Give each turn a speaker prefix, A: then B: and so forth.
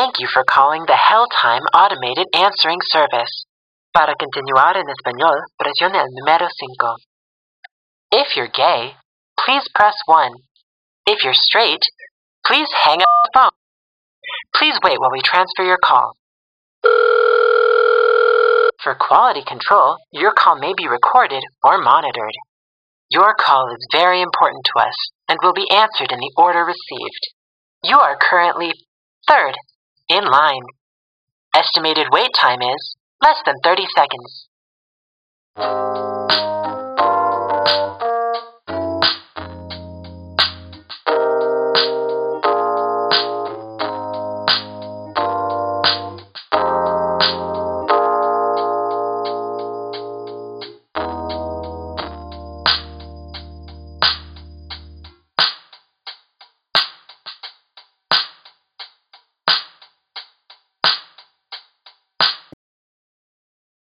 A: Thank you for calling the Helltime Automated Answering Service. Para continuar en español, presione el número 5. If you're gay, please press 1. If you're straight, please hang up the phone. Please wait while we transfer your call. For quality control, your call may be recorded or monitored. Your call is very important to us and will be answered in the order received. You are currently third in line. Estimated wait time is less than 30 seconds.